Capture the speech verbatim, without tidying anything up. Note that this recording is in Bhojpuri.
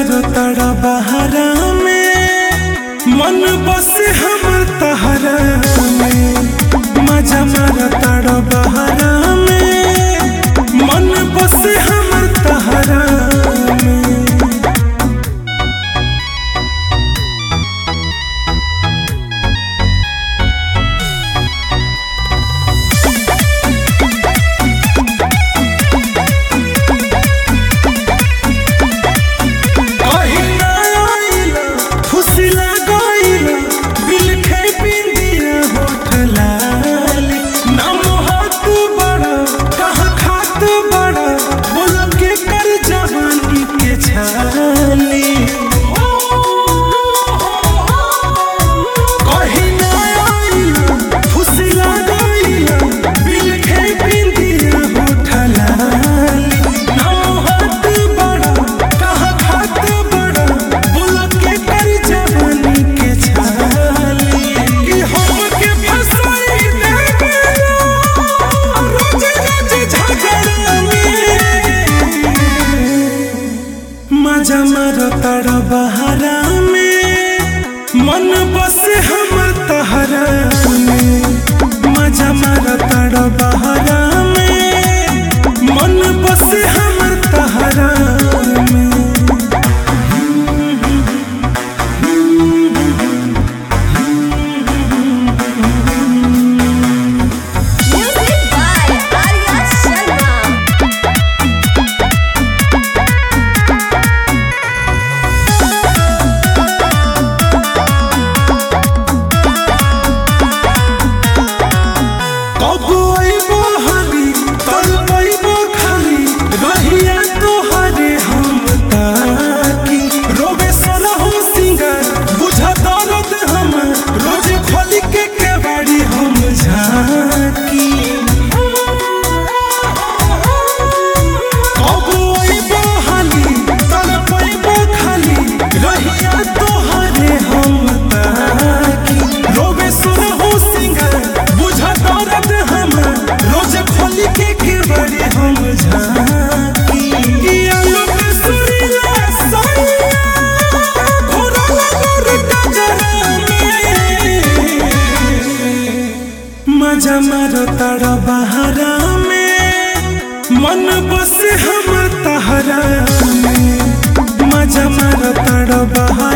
मारो तारा बहारा में मन बसे हमर तहरा में। मजा मारो तारा बहारा में मन बसे हमर तहरा में। मजा मारो तारा बहारा में मन बसे हमर तहरा में। मजा मारो तारा बहारा में मन बसे हमर तहरा में। मजा मारो तारा बहारा में मन बसे हमर तहरा में। मजा मारो तारा बहारा